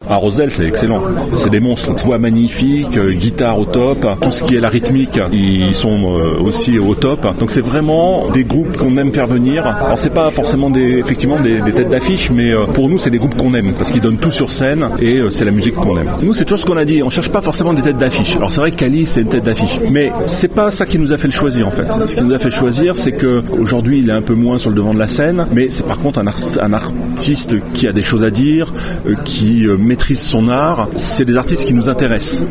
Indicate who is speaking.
Speaker 1: À Roselle, c'est excellent. C'est des monstres. Voix magnifiques, guitare au top. Tout ce qui est la rythmique, ils sont aussi au top. Donc c'est vraiment des groupes qu'on aime faire venir. Alors c'est pas forcément des têtes d'affiche, mais pour nous c'est des groupes qu'on aime parce qu'ils donnent tout sur scène et c'est la musique qu'on aime. Nous c'est toujours ce qu'on a dit. On cherche pas forcément des têtes d'affiche. Alors c'est vrai que Kali c'est une tête d'affiche, mais c'est pas ça qui nous a fait le choisir en fait. Ce qui nous a fait choisir, c'est que aujourd'hui il est un peu moins sur le devant de la scène, mais c'est par contre un artiste qui a des choses à dire, qui maîtrise son art. C'est des artistes qui nous intéressent.